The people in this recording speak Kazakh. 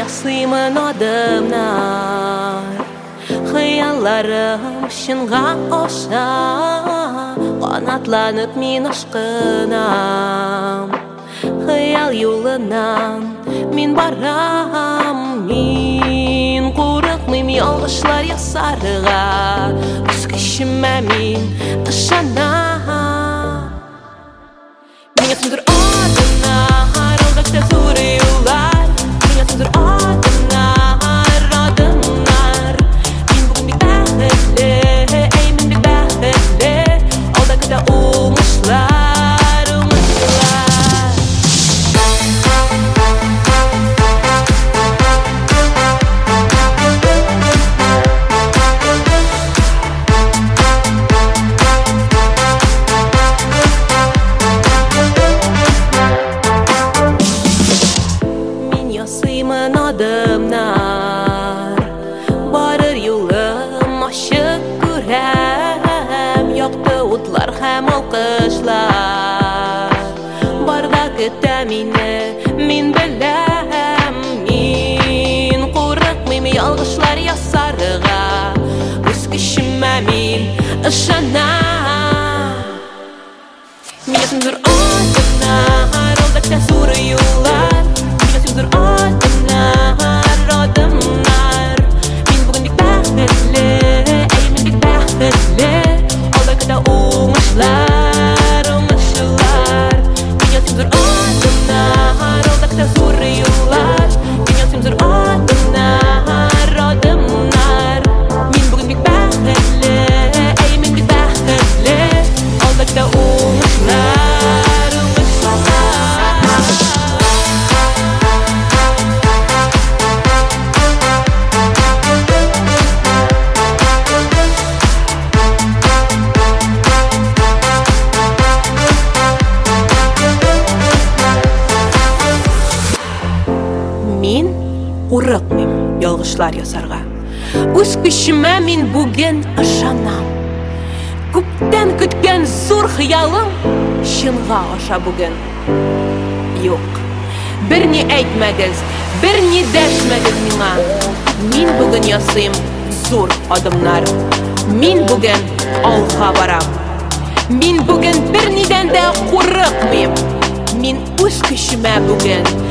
ясыймын адымнар, хыялларым шынға аша, қанатланып мен ашқынам. Хыял юлынан мен барам, мен қорықмайм ялғышлар ясарыға, өз күшіме мен ышанам. Мен ясымдыр адымнар, алғақта зуры юлар, мен ясымдыр адымнар, адымнар. Мен бүгін бек бәхетлі, әймін бек бәхетлі, алдақыда ұмышлар. Ясыймын адымнар, барыр юлым ашық көрәм, яқты утлар һәм алқышлар. Барда көтә мине, мен беләм, мен қорықмайм ялғышлар ясарыға, өз күшіме мен ышанам. Мен ясымдыр адымнар, алдақта зуры юлар, ясымдыр адымнар, адымнар. Мен бүгін бек бәхетлі, әймін бек бәхетлі, алдақыда уңышлар, уңышлар. Мен ясымдыр адымнар, алдақта зуры юлар, мен ясымдыр адымнар, адымнар. Мен бүгін бек бәхетлі, әймін бек бәхетлі, алдақыда уңышлар, уңышлар. Мен қорықмайм ялғышлар ясарға, өз күшіме мен бүгін ышанам. Көптен күткен зор хыялым шынға аша бүгін. Yok, bir ni әйтмәгез, bir ni дәшмәгез миңа. Мен бүгін ясыйм зор адымнар, мен бүгін алға барам. Мен бүгін bir нидән дә қорықмайм, мен өз күшіме бүгін